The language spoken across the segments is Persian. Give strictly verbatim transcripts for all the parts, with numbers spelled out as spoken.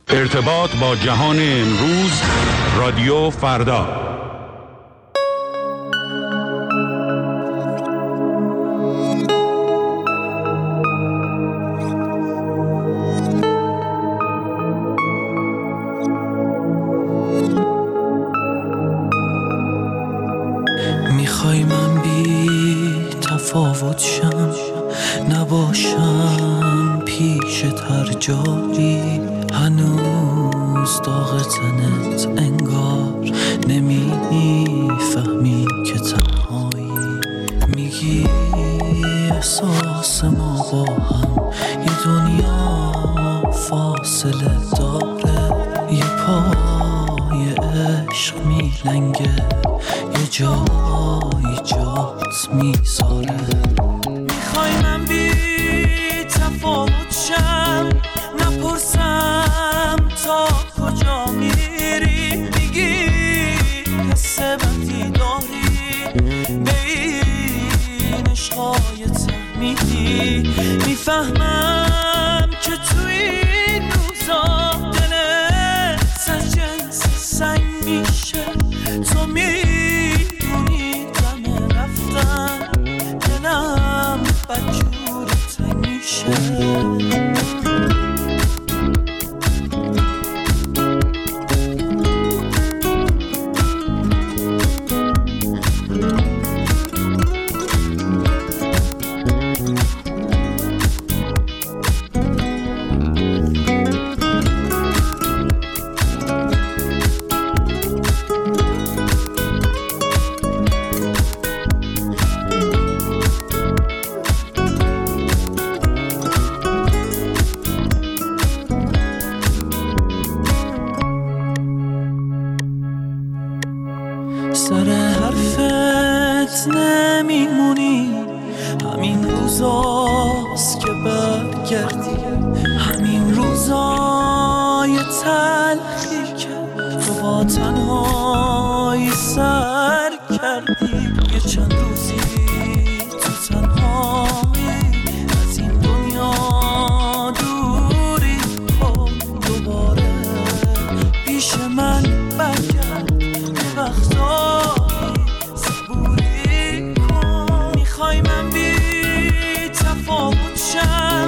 ارتباط با جهان امروز، رادیو فردا. میخوای من بی تفاوت شم، نباشم پیشت هر جایی، هنوز داغ تنت انگار نمیفهمی که تنهایی. میگی احساس ما با هم یه دنیا فاصله داره، یه پای عشق میلنگه، یه جایی جات میذاره. میخوای من بی تفاوت شم، نپرسم تا کجا میری، میگی حس بدی داری به این عشقای تحمیدی. میفهمم که توی این روزا دلت از جنس سنگ میشه، تو میدونی دم رفتن دلم بدجور تنگ میشه. سر حرفت نمیمونی، همین روزاست که برگردی، همین روزای تلخی که تو با تنهایی سر کردی. یه چند روزی تو تنهایی از این دنیا دوری کن، دوباره پیش من برگرد، وقتایی صبوری کن. میخوای من بی تفاوت شم،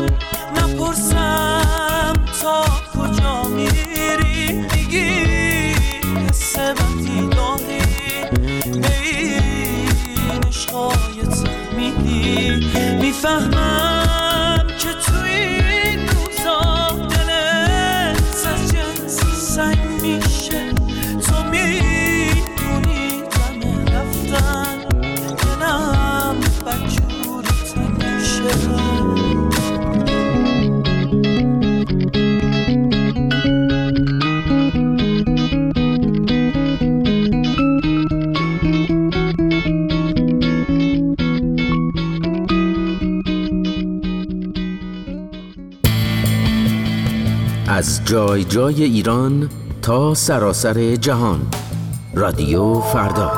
نپرسم تا کجا میری، میگی حس بدی داری به این عشقای تحمیدی. میفهمم که توی این روزا دلت از جنس سنگ میشه، تو میدونی دم رفتن دلم بدجور تنگ میشه. از جای جای ایران تا سراسر جهان، رادیو فردا.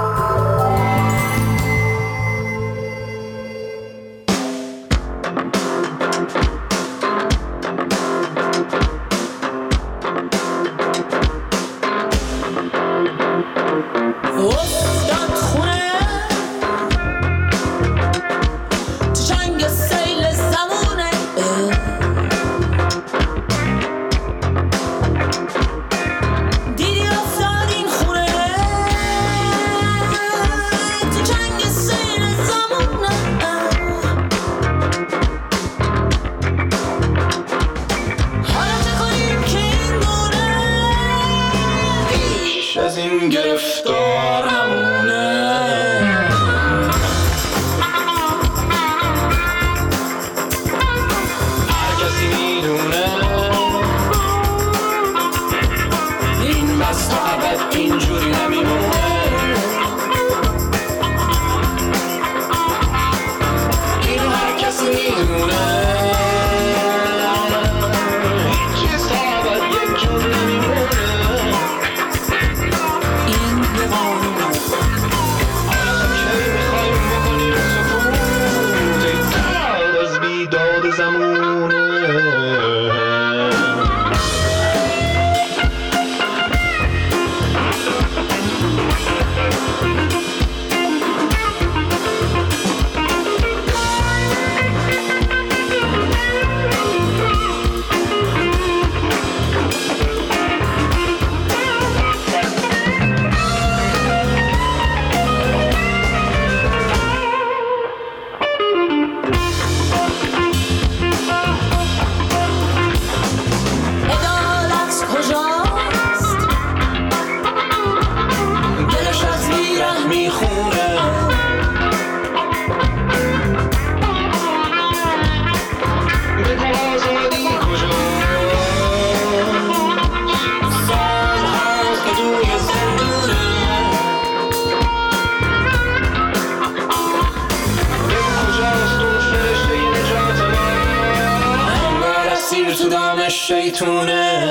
این میتونه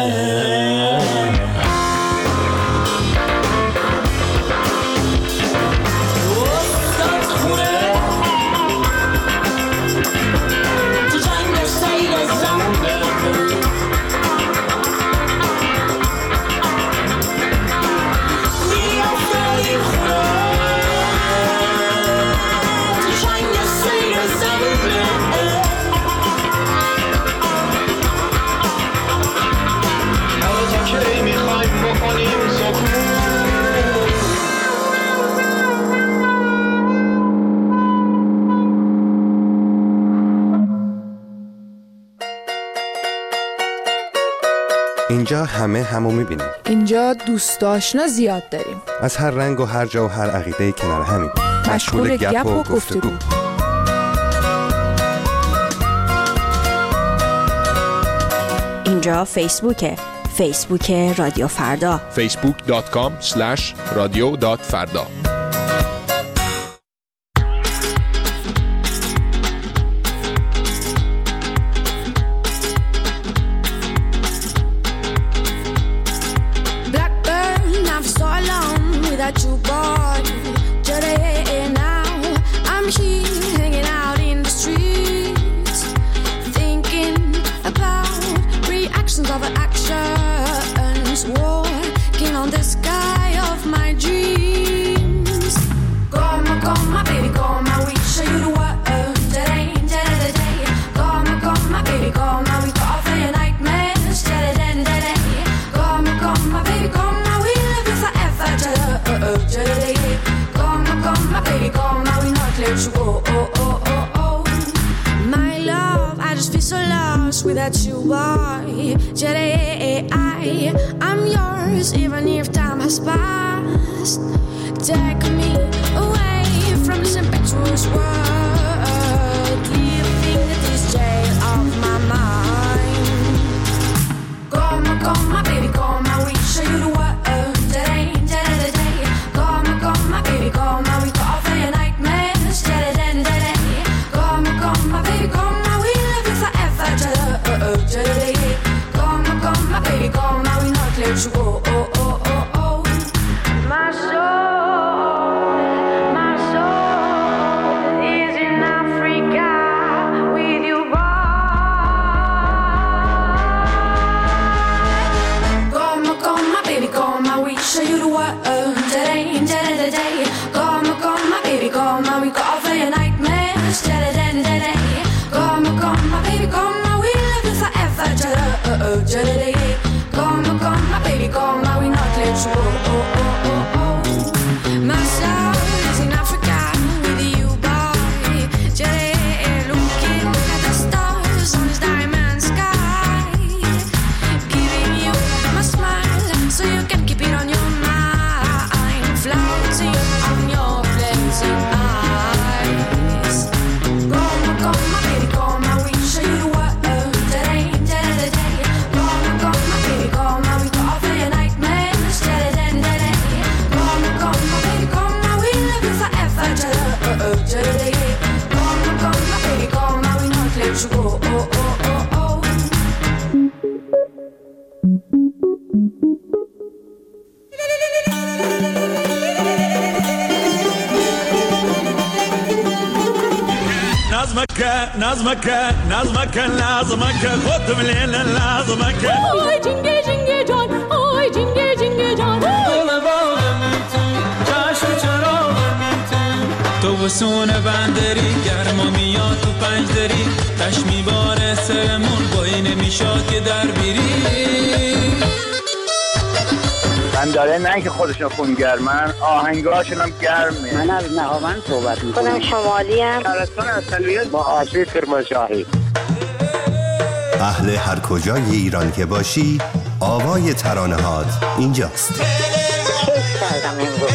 اینجا همه همو میبینیم. اینجا دوست آشنا زیاد داریم. از هر رنگ و هر جا و هر عقیده کنار همین. مشغول گپ و گفتگو. اینجا فیسبوکه. فیسبوک رادیو فردا. فیسبوک دات کام اسلش رادیو دات فردا. Without you, boy, today I, I'm yours, even if time has passed. Take me away from this impetuous world, living in this jail of my mind. Come on, come on, baby, come on, we show you the world. Today, today, today. Come on, come on, baby, come on, we go off for your nightmares. Today, today, today. Come on, come on, baby, come on, we live it forever. Today, come on, come on, baby, come on, we not let you go. Oh, oh, oh, oh. My soul, my soul is in Africa with you, boy. Come on, come on, baby, come on, we show you the world. Today, today, today. Come on, come on, baby, come on, we go off for your nightmares. Today, today, come on, come on, baby, come on, we live it forever. Today, come on, come on, baby, come on, we not let you go. Oh, oh, oh, oh. My soul is in Africa with you, boy. Today, looking at the stars on this diamond sky, giving you my smile so you can keep it on your mind, floating on your blazing eyes. Come on, come on, baby, come on, we show you the world. Today, today, today. Come on, come on, baby, come on, we go off for your nightmares. Today, today, come on, come on, baby, come on, we live it forever. Today, come on, come on, baby, come on, we not let you go. Oh, oh, oh, oh. نظمك نظمك نظمك لازمك خد من الليل لازمك اوی جنگی جنگی جان اوی جنگی جنگی جان گل باغم تو چشم چراغم تو تو وسون بندری گرما میاد تو پنج دری تش میباره سرمون بایی نمیشاد که در بیری من داره نه که خودشون خونگرمن آهنگاشون هم گرمه. من از نهاوند صحبت میکنم. خودم شمالی ام. شهرستان اصلیت با آشی کرمانشاهی. اهل هر کجای ایران که باشی آوای ترانه‌هات اینجاست. کیف کردم امروز.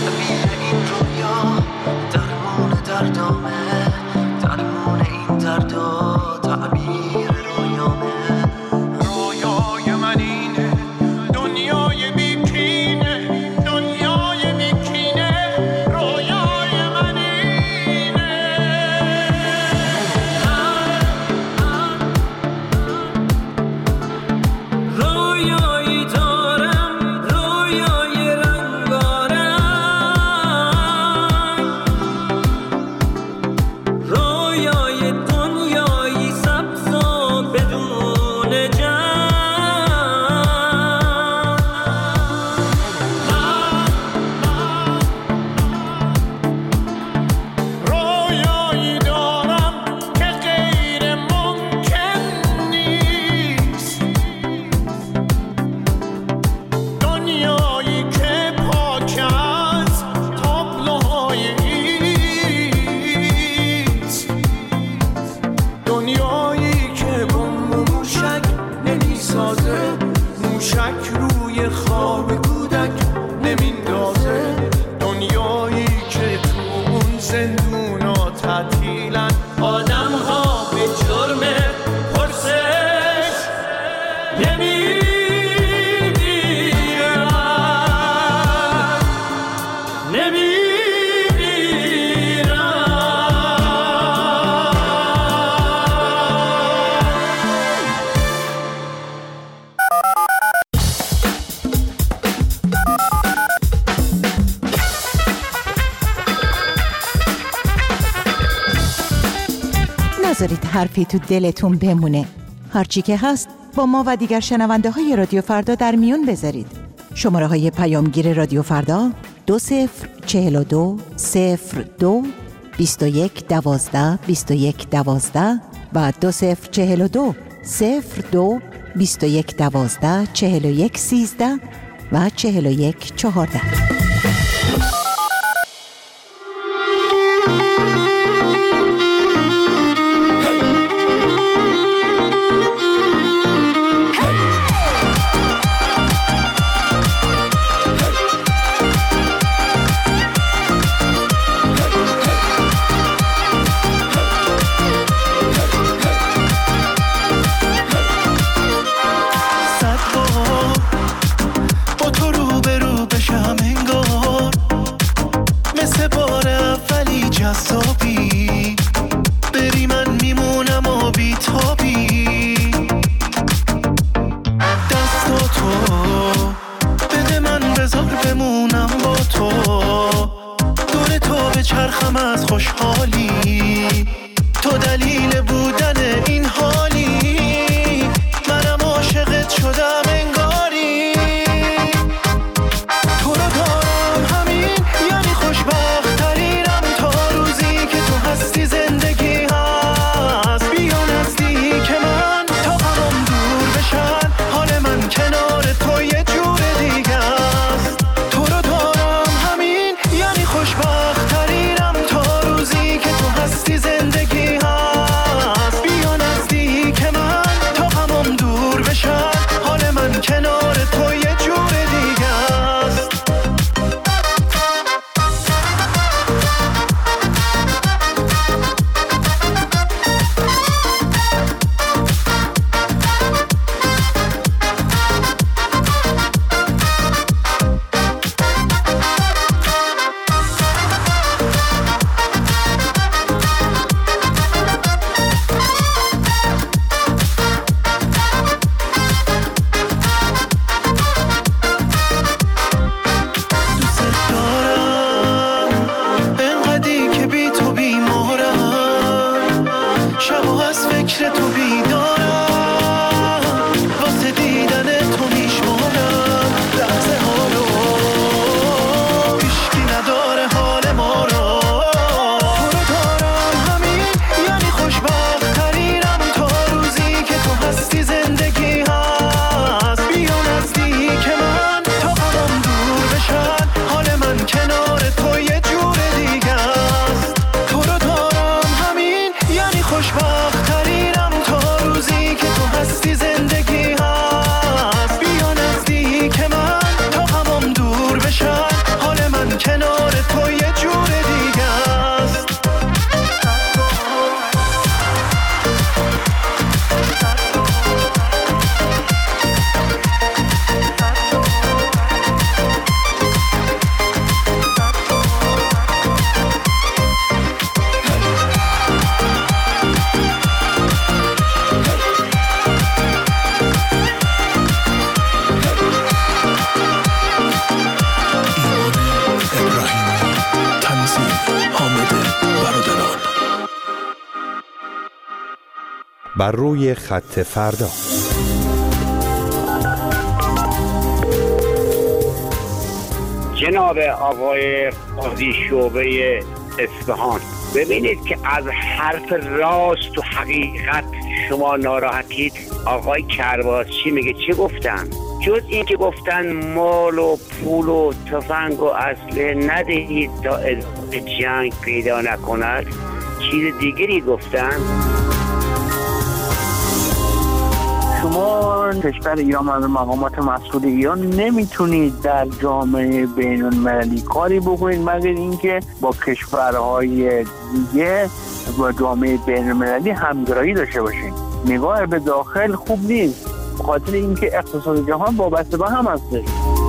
تعبیر این رویا درمون دردامه، درمون این دردا تعبیر رویامه. رویای من اینه دنیای بیکینه، دنیای بیکینه، رویای من اینه. رویایی دارم، رویای رنگارنگ، رویای دنیایی سبز و بدون جنگ. رویایی دارم که غیر ممکن نیست، دنیایی که پاک از تابلوهای ایست، دنیایی که بمب و موشک نمیسازه، موشک روی خواب کودک نمیندازه، دنیایی که تو اون زندونا تعطیلن آدم ها به جرم پرسش نمیمیرن، نمیمیرن. نذارید حرفی تو دلتون بمونه. هرچی که هست با ما و دیگر شنونده های رادیو فردا در میون بذارید. شماره های پیامگیر رادیو فردا دو صفر چهل و دو صفر دو بیست و یک دوازده بیست و یک دوازده و دو صفر چهل و دو صفر دو بیست و یک دوازده چهل و یک سیزده و چهل و یک چهارده. صد بار با تو روبرو بشم انگار، مثل بار اولی جذابی، بری من میمونم و بیتابی. دستاتو بده من بذار بمونم با تو، دور تو به چرخم از خوشحالی، تو دلیل بودن این حالی، منم عاشقت شدم انگاری. تو رو دارم همین یعنی خوشبخت ترینم، تا روزی که تو هستی زندگی هست. بیا نزدیک من تا غمم دور بشن، حال من کنار تو یه جور دیگه است. تو رو دارم همین یعنی خوشبخت ترینم، تا روزی که تو هستی بر روی خط فردا. جناب آقای قاضی شعبه اصفهان، ببینید که از حرف راست و حقیقت شما ناراحتید. آقای کرباسچی میگه چه گفتن؟ جز این که گفتن مال و پول و تفنگ و اسلحه ندهید تا ادامه جنگ پیدا نکند، چیز دیگری گفتن؟ شما کشور ایران و مقامات مسئول ایران نمیتونید در جامعه بین المللی کاری بکنید مگر اینکه با کشورهای دیگه با جامعه بین المللی همگرایی داشته باشید. نگاه به داخل خوب نیست، خاطر اینکه اقتصاد جهان وابسته به هم هست.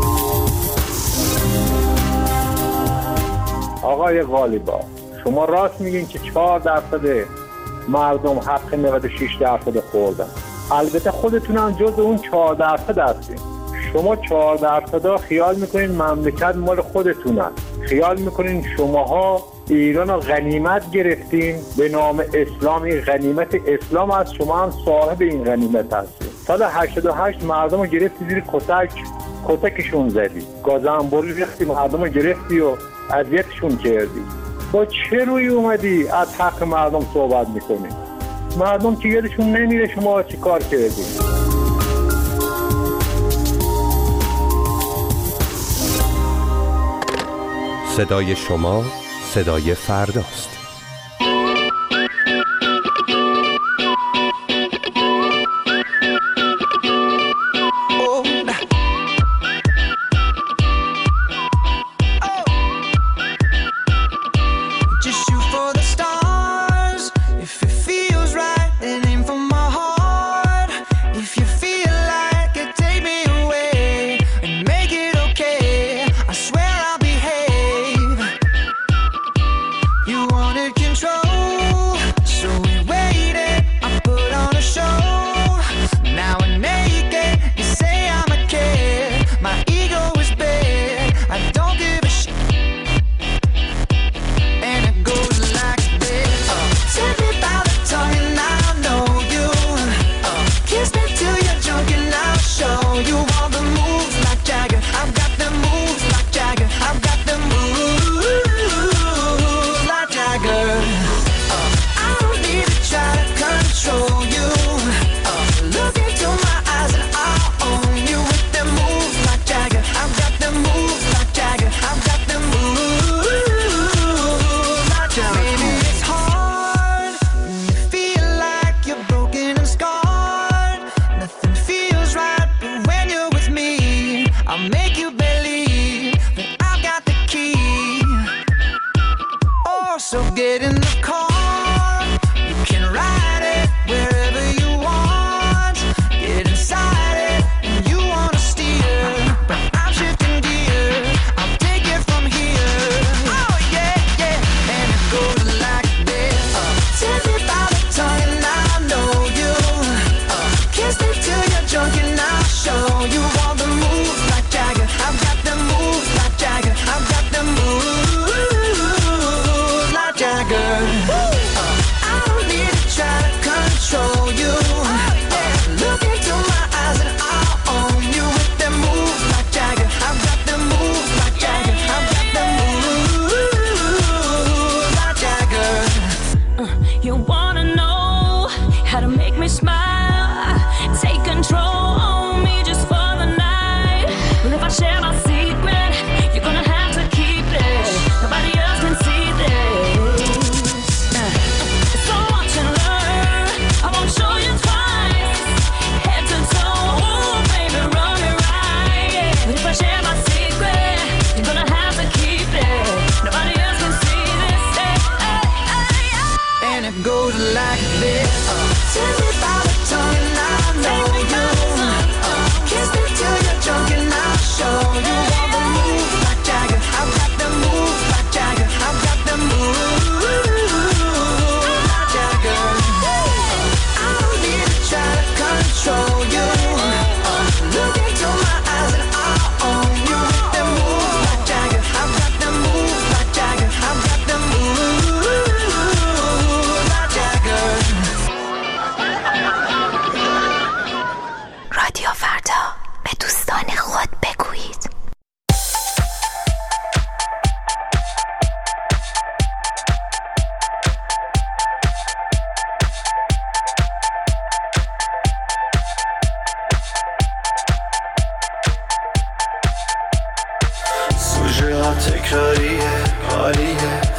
آقای غالیبا، شما راست میگین که چهار درصد مردم حق نود و شش درصد خوردن. البته خودتون هم جز اون چهار درصد هستین. شما چهار درصد خیال میکنین مملکت مال خودتون هست. خیال میکنین شماها ایران رو غنیمت گرفتین به نام اسلام. این غنیمت اسلام هست، شما هم صاحب این غنیمت هستین. سال هشتاد و هشت مردم رو گرفتی زیر کتک، کتکشون زدی. گازنبوری ریختی مردم رو گرفتی و اذیتشون کردی. با چه روی اومدی از حق مردم صحبت میکنی؟ مردم که یادشون نمیره شما چی کار کردی. صدای شما صدای فرداست.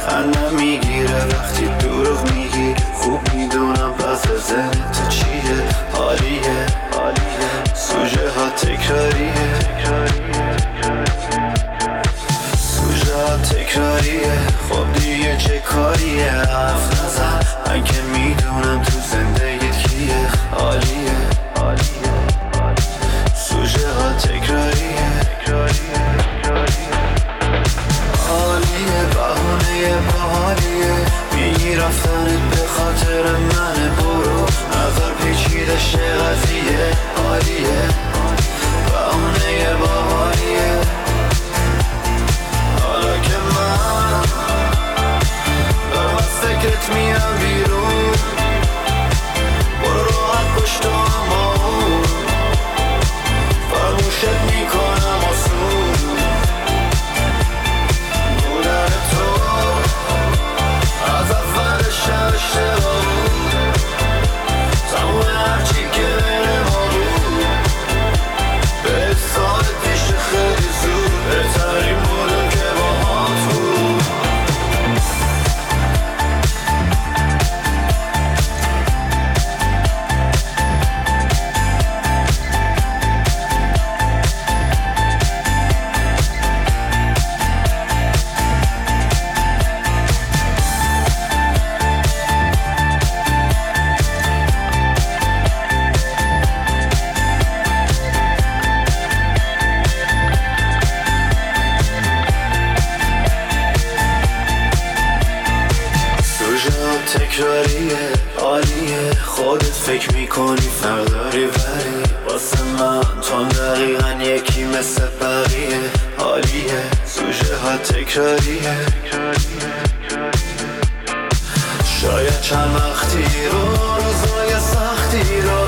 خندم میگیره وقتی دروغ میگی، خوب میدونم پس از ذهن تو چیه. حالیه حالیه سوژه ها تکراریه، سوژه ها تکراریه. خب دیگه چه کاریه، حرف نزن من که میدونم تو زندگیت کیه. حالیه حالیه سوژه ها تکراریه، حالیه بهانه باحالیه. میگی رفتنت به خاطر منه، برو نظر پیچیده شه قضیه. حالیه بهانه باحالیه. حالا که من دارم از فکرت میام بیرون، برو راحت پشت هم آمون، فراموشت میکنم آسون. بودن تو از اولش اشتباه بود، تموم هرچی که بین ما بود به سال پیش خیلی زود بهترین بودم که با هم بود. تکراریه عالیه، خودت فکر میکنی فرق داری ولی واسه من تو هم دقیقا یکی مثل بقیه. عالیه سوژه ها تکراریه، شاید چند وقتی رو روزای سختی رو